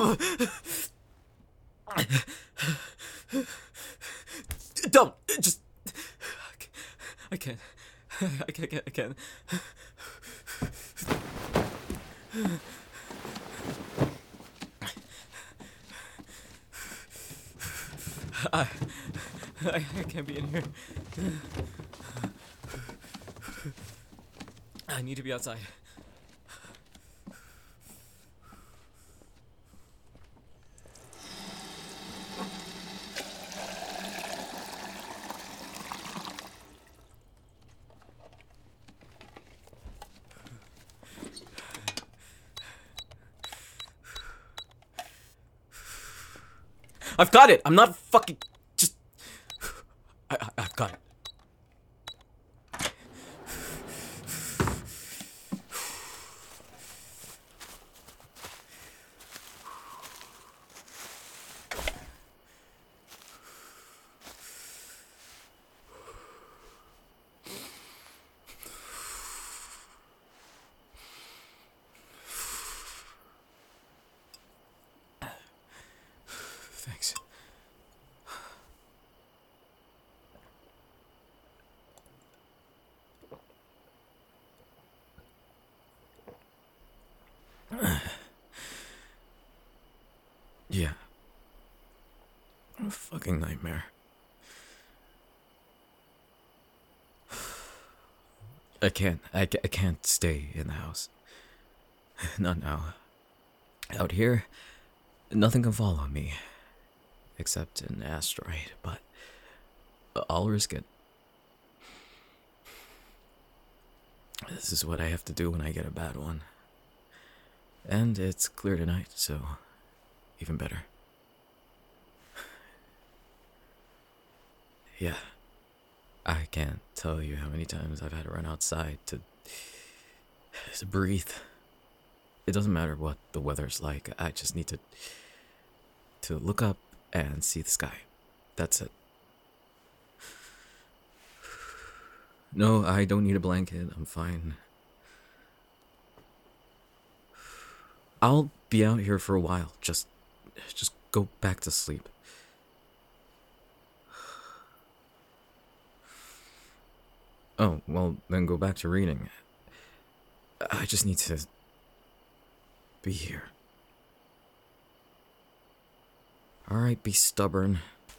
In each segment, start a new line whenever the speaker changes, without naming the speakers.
Don't! Just... I can't. I can't. I, I can't be in here. I need to be outside. I've got it! I'm not fucking... Just... I've got it. Thanks. Yeah. A fucking nightmare. I can't stay in the house. Not now. Out here, nothing can follow me. Except an asteroid, but I'll risk it. This is what I have to do when I get a bad one. And it's clear tonight, so even better. Yeah. I can't tell you how many times I've had to run outside to breathe. It doesn't matter what the weather's like. I just need to look up and see the sky. That's it. No, I don't need a blanket. I'm fine. I'll be out here for a while. Just go back to sleep. Oh, well, then go back to reading. I just need to be here. Alright, be stubborn.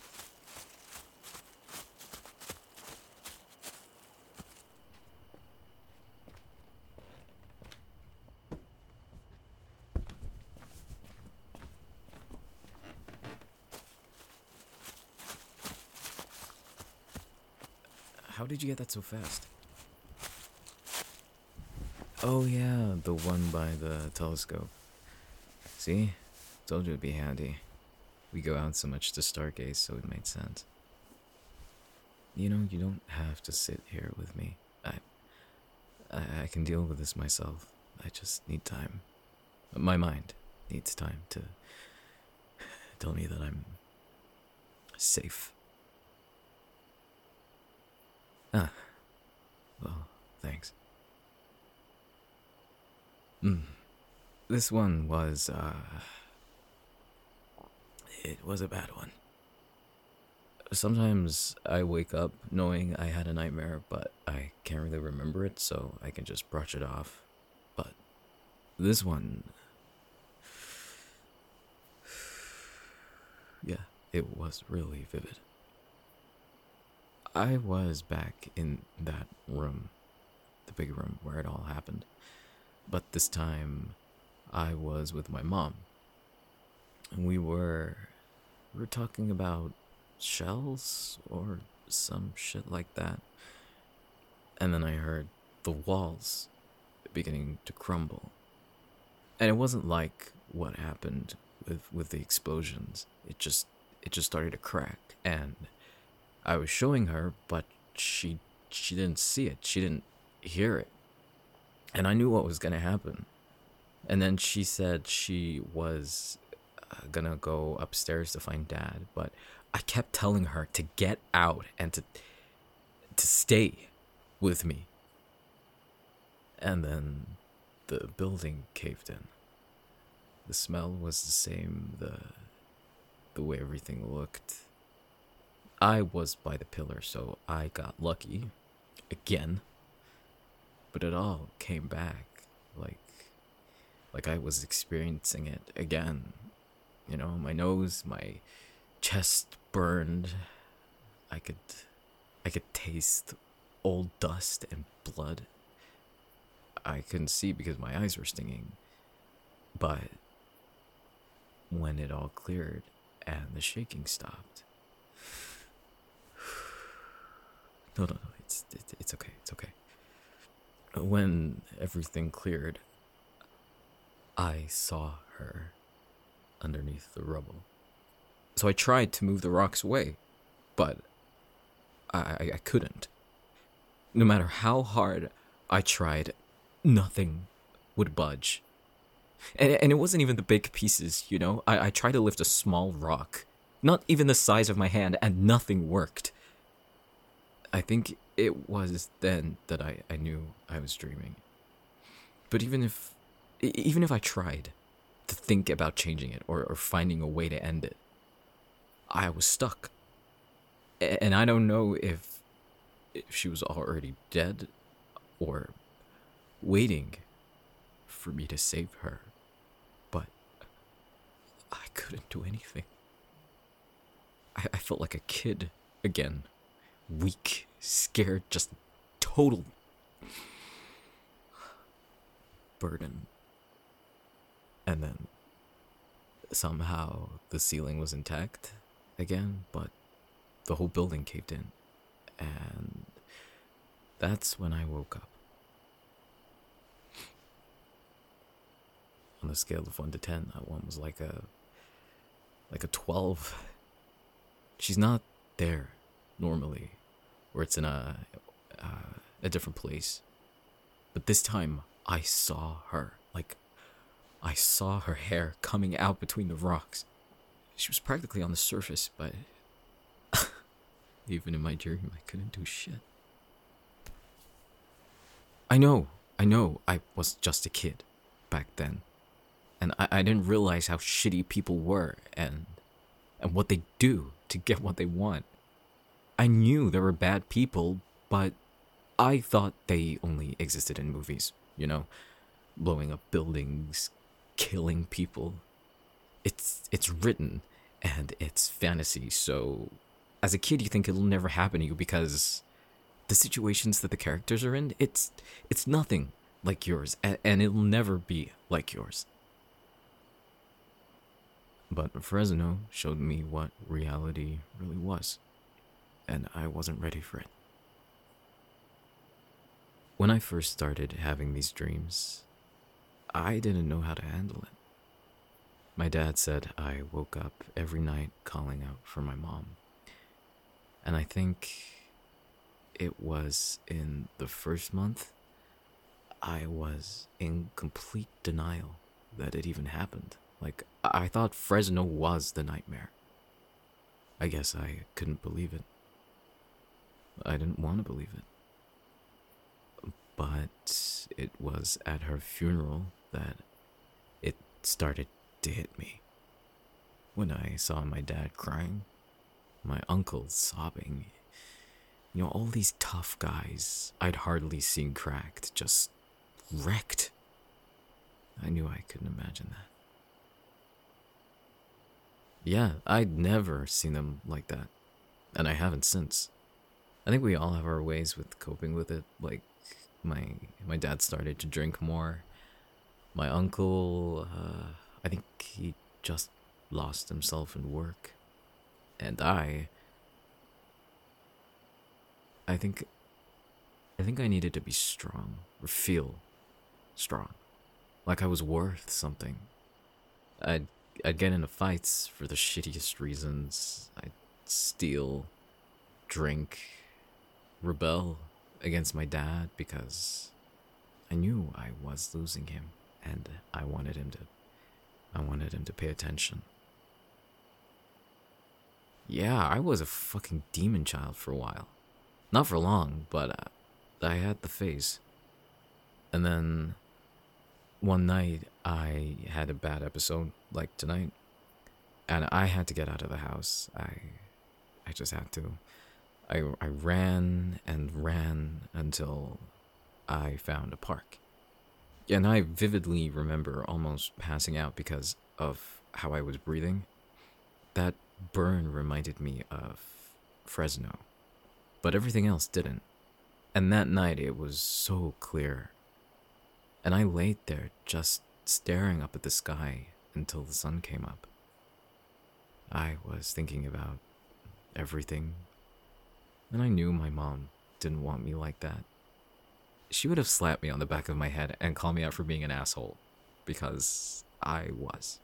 How did you get that so fast? Oh yeah, the one by the telescope. See? Told you it'd be handy. We go out so much to stargaze, so it made sense. You know, you don't have to sit here with me. I can deal with this myself. I just need time. My mind needs time to tell me that I'm safe. Ah, well, thanks. This one was, it was a bad one. Sometimes I wake up knowing I had a nightmare, but I can't really remember it, so I can just brush it off. But this one, yeah, it was really vivid. I was back in that room, the big room where it all happened. But this time, I was with my mom. And we were talking about shells or some shit like that. And then I heard the walls beginning to crumble. And it wasn't like what happened with the explosions. It just started to crack, and I was showing her, but she didn't see it. She didn't hear it. And I knew what was going to happen. And then she said she was gonna go upstairs to find Dad, but I kept telling her to get out and to stay with me. And then the building caved in. The smell was the same, the way everything looked. I was by the pillar, so I got lucky again, but it all came back like I was experiencing it again. You know, my nose, my chest burned. I could taste old dust and blood. I couldn't see because my eyes were stinging. But when it all cleared and the shaking stopped. No, it's okay. It's okay. When everything cleared, I saw her underneath the rubble. So I tried to move the rocks away, but I couldn't. No matter how hard I tried, nothing would budge. And it wasn't even the big pieces, you know? I tried to lift a small rock, not even the size of my hand, and nothing worked. I think it was then that I knew I was dreaming. But even if I tried to think about changing it or finding a way to end it, I was stuck. And I don't know if she was already dead or waiting for me to save her. But I couldn't do anything. I felt like a kid again. Weak, scared, just total burden. And then somehow the ceiling was intact again, but the whole building caved in. And that's when I woke up. On a scale of 1 to 10, that one was like a 12. She's not there normally, or it's in a different place. But this time, I saw her. Like, I saw her hair coming out between the rocks. She was practically on the surface, but even in my dream, I couldn't do shit. I know, I was just a kid back then. And I didn't realize how shitty people were and what they do to get what they want. I knew there were bad people, but I thought they only existed in movies, you know? Blowing up buildings, killing people. It's written, and it's fantasy, so as a kid you think it'll never happen to you because the situations that the characters are in, it's nothing like yours, and it'll never be like yours. But Fresno showed me what reality really was, and I wasn't ready for it. When I first started having these dreams, I didn't know how to handle it. My dad said I woke up every night calling out for my mom. And I think it was in the first month, I was in complete denial that it even happened. Like, I thought Fresno was the nightmare. I guess I couldn't believe it. I didn't want to believe it. But it was at her funeral that it started to hit me. When I saw my dad crying, my uncle sobbing, you know, all these tough guys I'd hardly seen cracked, just wrecked. I knew I couldn't imagine that. Yeah, I'd never seen them like that, and I haven't since. I think we all have our ways with coping with it. Like, my dad started to drink more. My uncle, I think he just lost himself in work. And I think I needed to be strong, or feel strong. Like I was worth something. I'd get into fights for the shittiest reasons. I'd steal, drink, rebel against my dad because I knew I was losing him and I wanted him to pay attention. Yeah, I was a fucking demon child for a while. Not for long, but I had the phase. And then one night I had a bad episode, like tonight, and I had to get out of the house. I just had to. I ran and ran until I found a park. And I vividly remember almost passing out because of how I was breathing. That burn reminded me of Fresno, but everything else didn't. And that night it was so clear. And I laid there just staring up at the sky until the sun came up. I was thinking about everything, and I knew my mom didn't want me like that. She would have slapped me on the back of my head and called me out for being an asshole, because I was.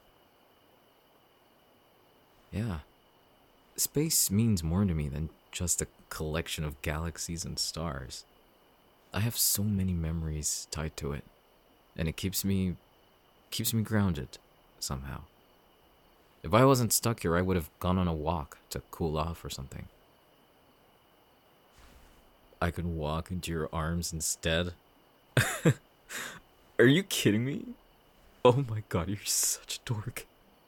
Yeah, space means more to me than just a collection of galaxies and stars. I have so many memories tied to it, and it keeps me grounded somehow. If I wasn't stuck here, I would have gone on a walk to cool off or something. I could walk into your arms instead. Are you kidding me? Oh my god, you're such a dork.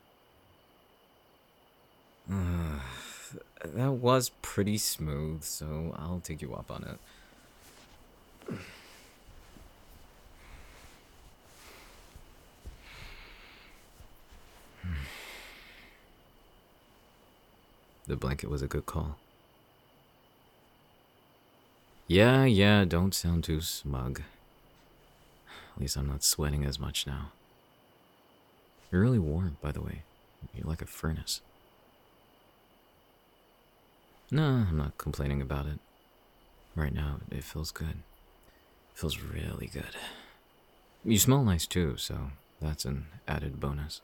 That was pretty smooth, so I'll take you up on it. The blanket was a good call. Yeah, don't sound too smug. At least I'm not sweating as much now. You're really warm, by the way. You're like a furnace. No, I'm not complaining about it. Right now, it feels good. It feels really good. You smell nice too, so that's an added bonus.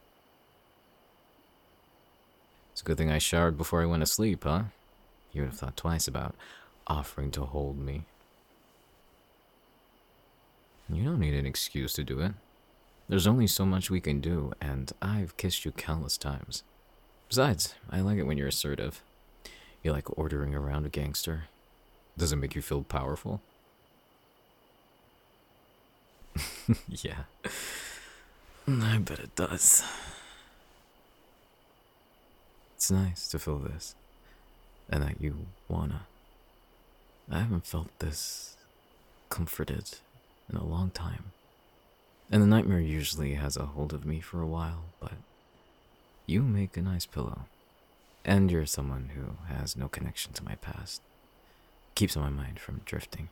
It's a good thing I showered before I went to sleep, huh? You would have thought twice about offering to hold me. You don't need an excuse to do it. There's only so much we can do, and I've kissed you countless times. Besides, I like it when you're assertive. You like ordering around a gangster. Does it make you feel powerful? Yeah. I bet it does. It's nice to feel this, and that you wanna. I haven't felt this comforted in a long time. And the nightmare usually has a hold of me for a while, but you make a nice pillow. And you're someone who has no connection to my past. Keeps my mind from drifting.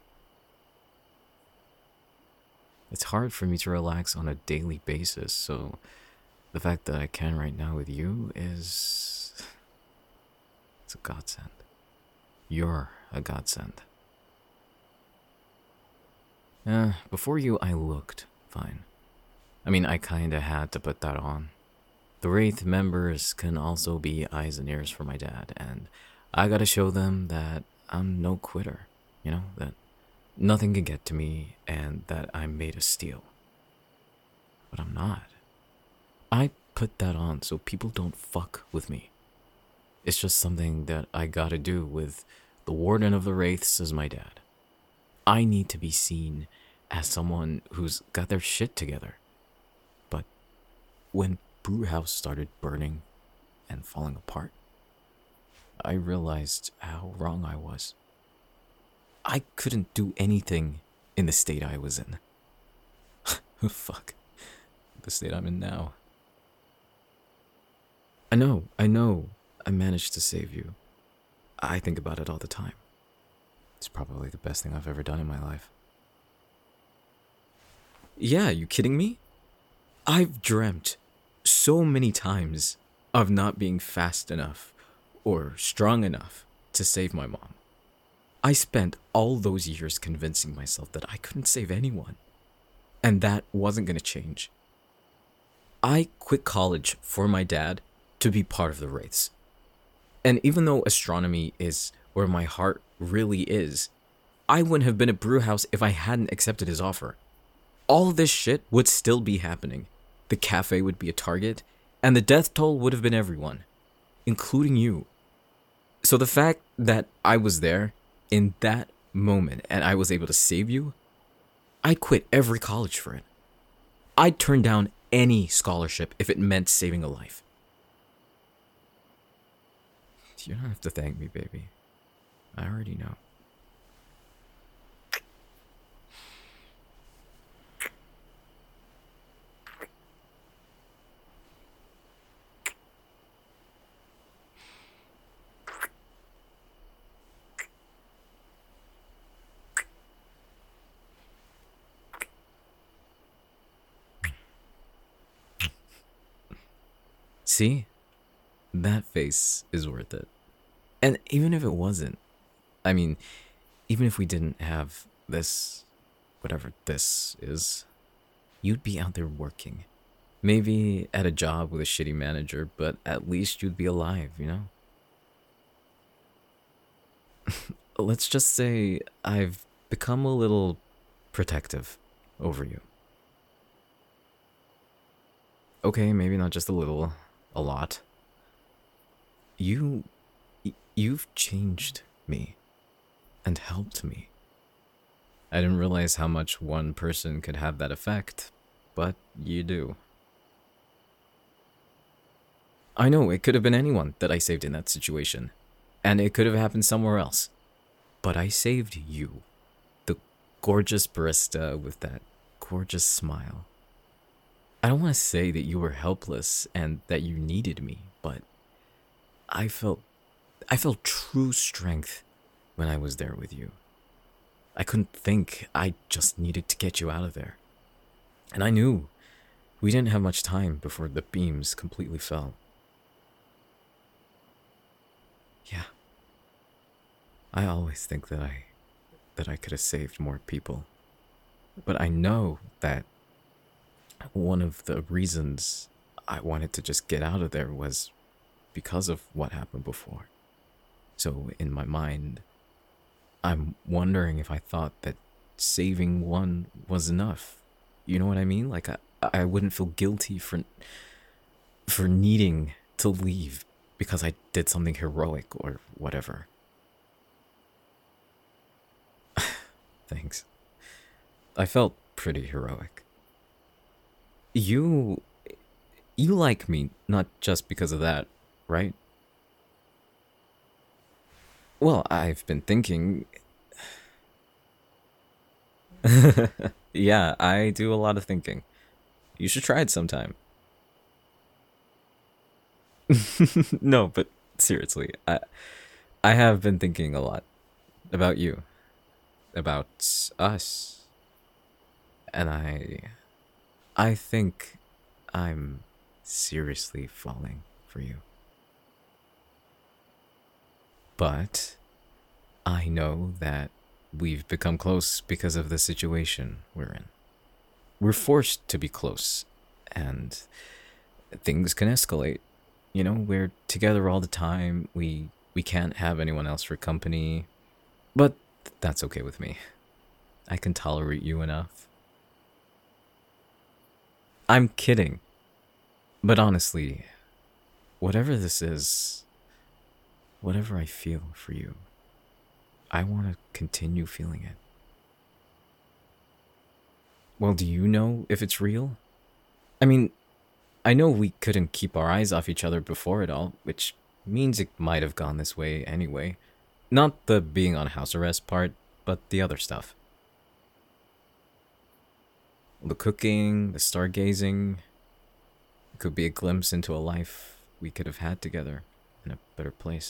It's hard for me to relax on a daily basis, so the fact that I can right now with you is... it's a godsend. You're a godsend. Before you, I looked fine. I mean, I kinda had to put that on. The Wraith members can also be eyes and ears for my dad, and I gotta show them that I'm no quitter, that nothing can get to me and that I'm made of steel. But I'm not. I put that on so people don't fuck with me. It's just something that I gotta do with the Warden of the Wraiths as my dad. I need to be seen as someone who's got their shit together. But when Brewhouse started burning and falling apart, I realized how wrong I was. I couldn't do anything in the state I was in. Fuck. The state I'm in now. I know, I managed to save you. I think about it all the time. It's probably the best thing I've ever done in my life. Yeah, you kidding me? I've dreamt so many times of not being fast enough or strong enough to save my mom. I spent all those years convincing myself that I couldn't save anyone, and that wasn't gonna change. I quit college for my dad to be part of the Wraiths. And even though astronomy is where my heart really is, I wouldn't have been at Brewhouse if I hadn't accepted his offer. All of this shit would still be happening. The cafe would be a target, and the death toll would have been everyone, including you. So the fact that I was there in that moment and I was able to save you, I'd quit every college for it. I'd turn down any scholarship if it meant saving a life. You don't have to thank me, baby. I already know. See? That face is worth it. And even if it wasn't, I mean, even if we didn't have this, whatever this is, you'd be out there working. Maybe at a job with a shitty manager, but at least you'd be alive, you know? Let's just say I've become a little protective over you. Okay, maybe not just a little, a lot. You. You've changed me and helped me. I didn't realize how much one person could have that effect, but you do. I know it could have been anyone that I saved in that situation, and it could have happened somewhere else. But I saved you, the gorgeous barista with that gorgeous smile. I don't want to say that you were helpless and that you needed me, but I felt true strength when I was there with you. I couldn't think, I just needed to get you out of there. And I knew we didn't have much time before the beams completely fell. Yeah. I always think that I could have saved more people. But I know that one of the reasons I wanted to just get out of there was because of what happened before. So in my mind, I'm wondering if I thought that saving one was enough. You know what I mean? Like I wouldn't feel guilty for needing to leave because I did something heroic or whatever. Thanks. I felt pretty heroic. You like me not just because of that, right? Well, I've been thinking. Yeah, I do a lot of thinking. You should try it sometime. No, but seriously, I have been thinking a lot about you, about us, and I think I'm seriously falling for you. But I know that we've become close because of the situation we're in. We're forced to be close, and things can escalate. You know, we're together all the time. We can't have anyone else for company, but that's okay with me. I can tolerate you enough. I'm kidding. But honestly, whatever this is, whatever I feel for you, I want to continue feeling it. Well, do you know if it's real? I mean, I know we couldn't keep our eyes off each other before it all, which means it might have gone this way anyway. Not the being on house arrest part, but the other stuff. The cooking, the stargazing. It could be a glimpse into a life we could have had together in a better place.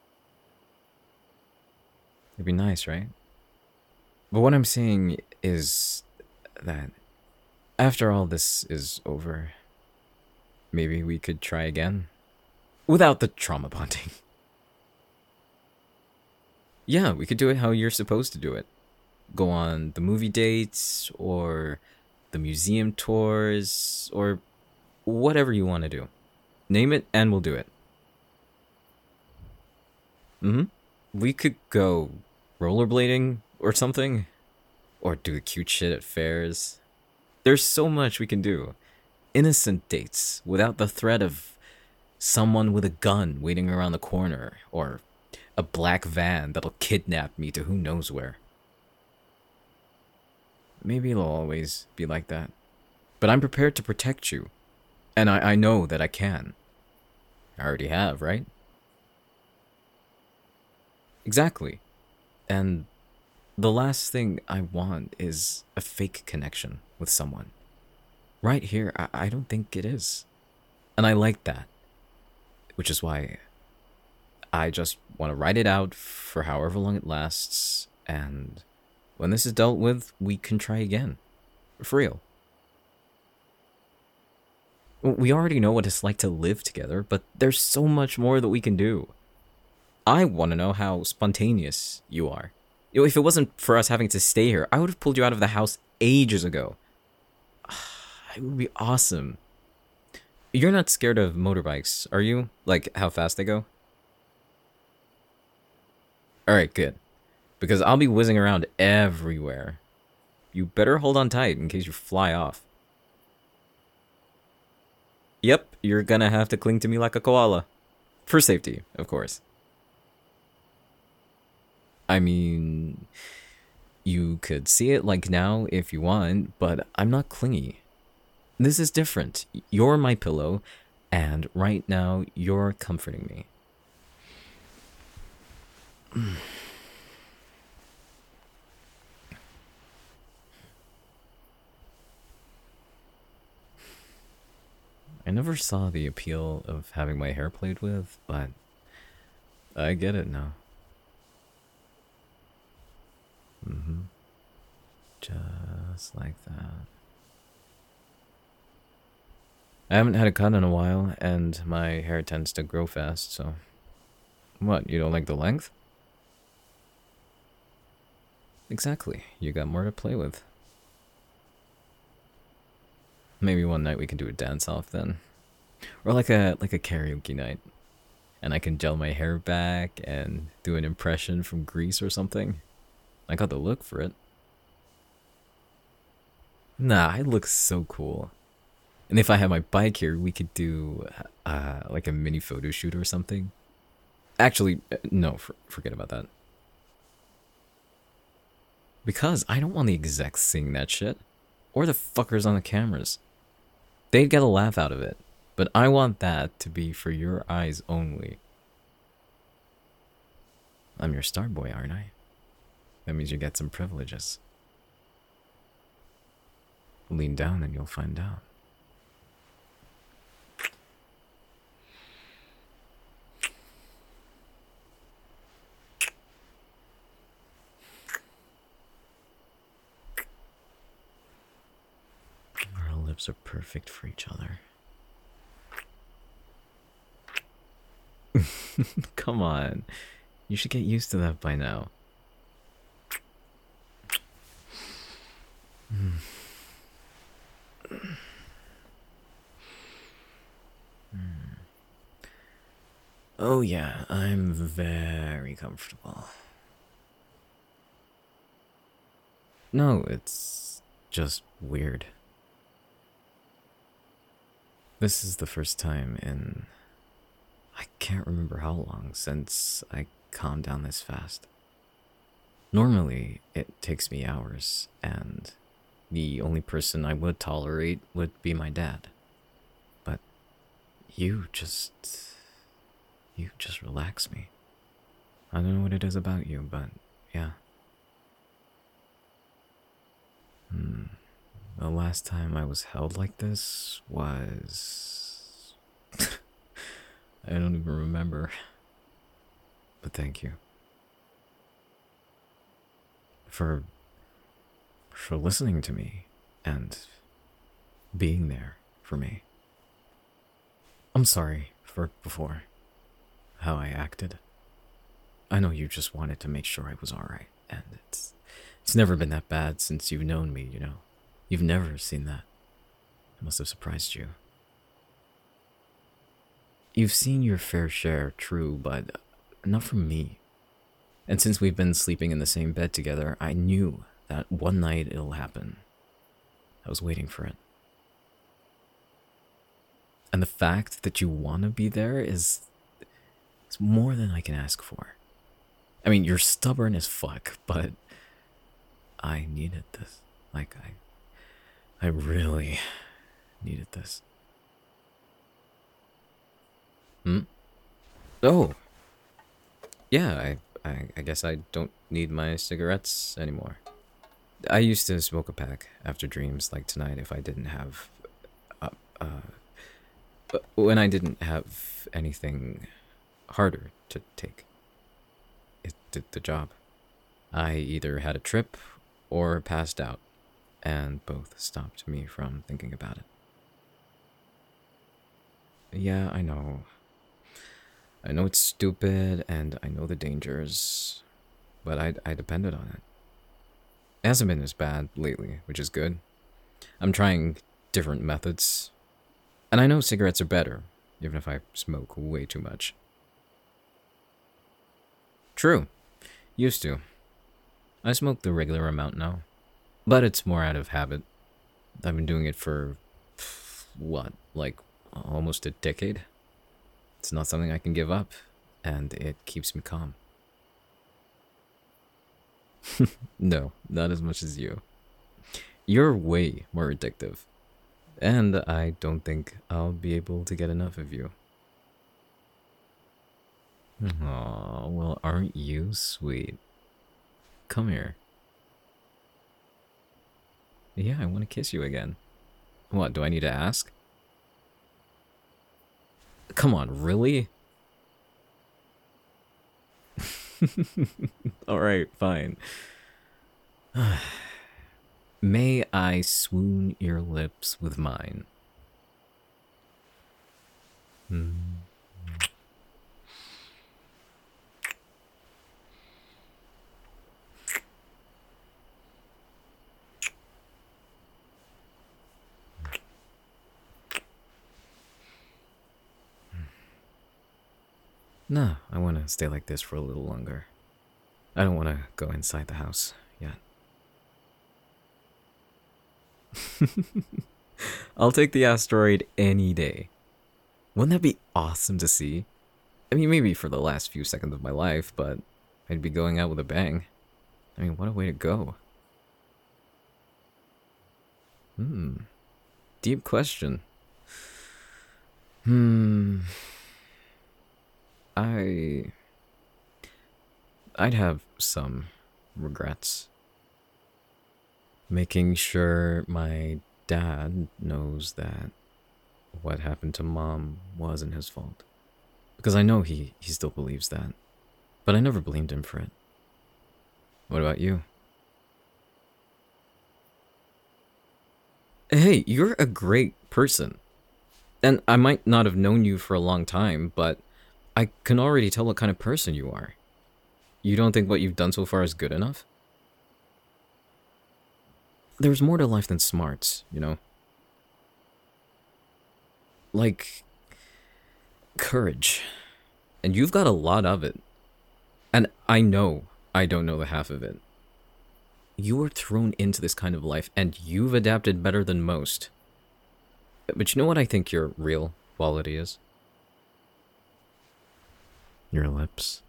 It'd be nice, right? But what I'm saying is that after all this is over, maybe we could try again. Without the trauma bonding. Yeah, we could do it how you're supposed to do it. Go on the movie dates, or the museum tours, or whatever you want to do. Name it and we'll do it. We could go rollerblading or something. Or do the cute shit at fairs. There's so much we can do. Innocent dates without the threat of someone with a gun waiting around the corner, or a black van that'll kidnap me to who knows where. Maybe it'll always be like that. But I'm prepared to protect you. And I know that I can. I already have, right? Exactly. And the last thing I want is a fake connection with someone. Right here, I don't think it is. And I like that. Which is why I just want to write it out for however long it lasts. And when this is dealt with, we can try again. For real. We already know what it's like to live together, but there's so much more that we can do. I want to know how spontaneous you are. If it wasn't for us having to stay here, I would have pulled you out of the house ages ago. It would be awesome. You're not scared of motorbikes, are you? Like how fast they go? Alright, good. Because I'll be whizzing around everywhere. You better hold on tight in case you fly off. Yep, you're gonna have to cling to me like a koala. For safety, of course. I mean, you could see it like now if you want, but I'm not clingy. This is different. You're my pillow, and right now you're comforting me. I never saw the appeal of having my hair played with, but I get it now. Just like that. I haven't had a cut in a while, and my hair tends to grow fast, so... What, you don't like the length? Exactly, you got more to play with. Maybe one night we can do a dance-off then. Or like a karaoke night. And I can gel my hair back and do an impression from Grease or something. I got the look for it. Nah, I look so cool. And if I had my bike here, we could do like a mini photo shoot or something. Actually, no, forget about that. Because I don't want the execs seeing that shit. Or the fuckers on the cameras. They'd get a laugh out of it. But I want that to be for your eyes only. I'm your star boy, aren't I? That means you get some privileges. Lean down and you'll find out. Our lips are perfect for each other. Come on. You should get used to that by now. Oh yeah, I'm very comfortable. No, it's just weird. This is the first time in... I can't remember how long since I calmed down this fast. Normally, it takes me hours, and the only person I would tolerate would be my dad. But you just relax me. I don't know what it is about you, but yeah. The last time I was held like this was... I don't even remember. But thank you. For listening to me and being there for me. I'm sorry for before, how I acted. I know you just wanted to make sure I was alright, and it's never been that bad since you've known me, you know. You've never seen that. It must have surprised you. You've seen your fair share, true, but not from me. And since we've been sleeping in the same bed together, I knew that one night it'll happen. I was waiting for it. And the fact that you want to be there is more than I can ask for. I mean, you're stubborn as fuck, but I needed this. Like, I really needed this. Hmm? Oh, yeah, I guess I don't need my cigarettes anymore. I used to smoke a pack after dreams like tonight if I didn't have. Uh, when I didn't have anything harder to take. It did the job. I either had a trip or passed out, and both stopped me from thinking about it. Yeah, I know. I know it's stupid, and I know the dangers, but I depended on it. It hasn't been as bad lately, which is good. I'm trying different methods, and I know cigarettes are better, even if I smoke way too much. True, used to. I smoke the regular amount now, but it's more out of habit. I've been doing it for, what, like almost a decade? It's not something I can give up, and it keeps me calm. No, not as much as you. You're way more addictive, and I don't think I'll be able to get enough of you. Aw, well, aren't you sweet? Come here. Yeah, I want to kiss you again. What, do I need to ask? Come on, really? Alright, fine. May I swoon your lips with mine? Hmm. No, I want to stay like this for a little longer. I don't want to go inside the house yet. I'll take the asteroid any day. Wouldn't that be awesome to see? I mean, maybe for the last few seconds of my life, but I'd be going out with a bang. I mean, what a way to go. Hmm. Deep question. Hmm. I. I'd have some regrets. Making sure my dad knows that what happened to mom wasn't his fault. Because I know he still believes that. But I never blamed him for it. What about you? Hey, you're a great person. And I might not have known you for a long time, but I can already tell what kind of person you are. You don't think what you've done so far is good enough? There's more to life than smarts, you know? Like courage. And you've got a lot of it. And I know I don't know the half of it. You were thrown into this kind of life, and you've adapted better than most. But you know what I think your real quality is? Your lips.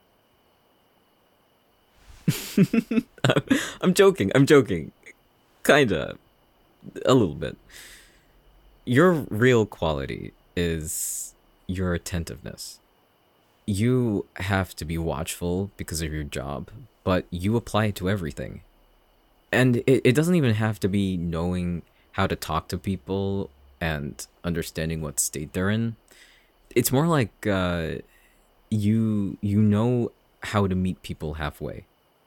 I'm joking, I'm joking. Kinda. A little bit. Your real quality is your attentiveness. You have to be watchful because of your job, but you apply it to everything. And it doesn't even have to be knowing how to talk to people and understanding what state they're in. It's more like you know how to meet people halfway.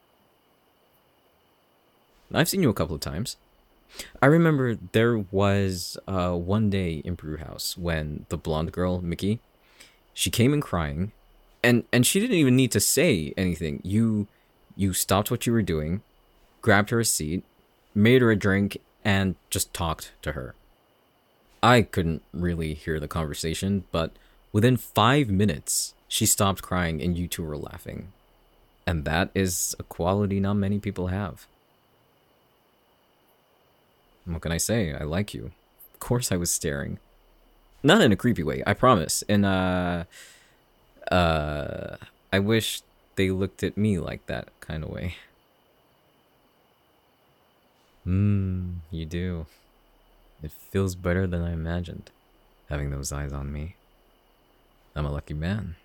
I've seen you a couple of times. I remember there was one day in Brew House when the blonde girl, Mickey, she came in crying, and she didn't even need to say anything. You stopped what you were doing, grabbed her a seat, made her a drink, and just talked to her. I couldn't really hear the conversation, but within 5 minutes, she stopped crying and you two were laughing. And that is a quality not many people have. What can I say? I like you. Of course I was staring. Not in a creepy way, I promise. Uh, I wish they looked at me like that kind of way. You do. It feels better than I imagined, having those eyes on me. I'm a lucky man.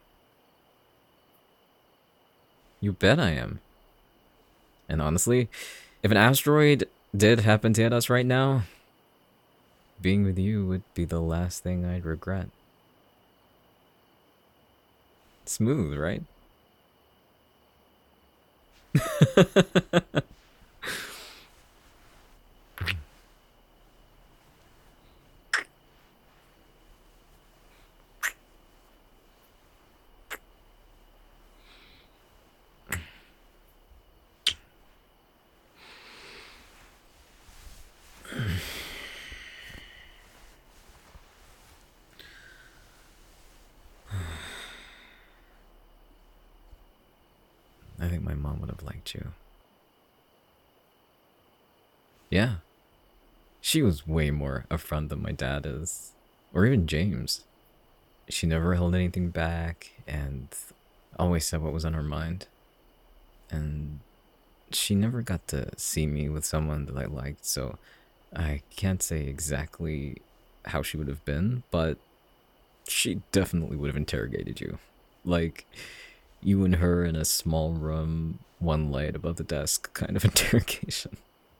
You bet I am. And honestly, if an asteroid did happen to hit us right now, being with you would be the last thing I'd regret. Smooth, right? I think my mom would have liked you. Yeah. She was way more upfront than my dad is. Or even James. She never held anything back and always said what was on her mind. And she never got to see me with someone that I liked, so I can't say exactly how she would have been, but she definitely would have interrogated you. Like, you and her in a small room, one light above the desk kind of interrogation.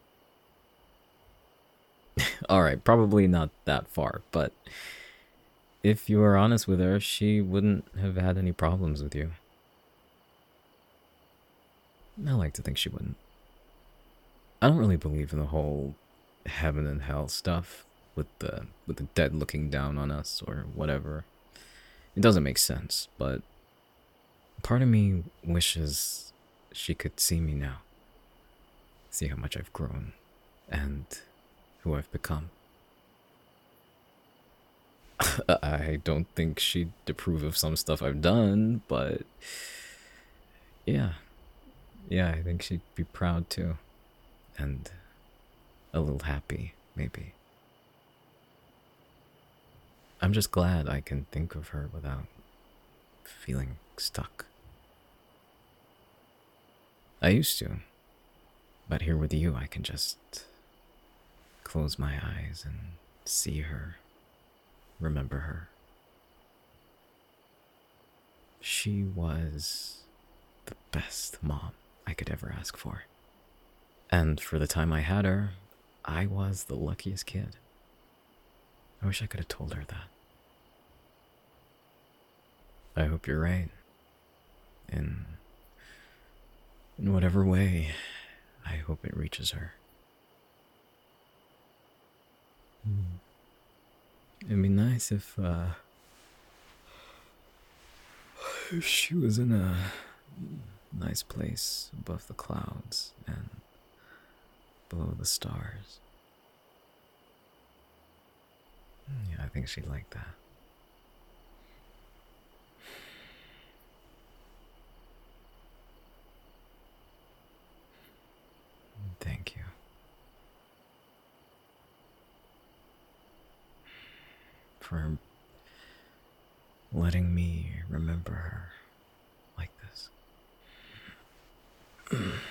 Alright, probably not that far, but if you were honest with her, she wouldn't have had any problems with you. I like to think she wouldn't. I don't really believe in the whole heaven and hell stuff with the dead looking down on us or whatever. It doesn't make sense, but part of me wishes she could see me now. See how much I've grown and who I've become. I don't think she'd approve of some stuff I've done, but yeah. Yeah, I think she'd be proud too. And a little happy, maybe. I'm just glad I can think of her without feeling stuck. I used to, but here with you, I can just close my eyes and see her, remember her. She was the best mom I could ever ask for. And for the time I had her, I was the luckiest kid. I wish I could have told her that. I hope you're right. In whatever way, I hope it reaches her. It'd be nice if she was in a nice place above the clouds and below the stars. Yeah, I think she'd like that. Thank you. For letting me remember her like this.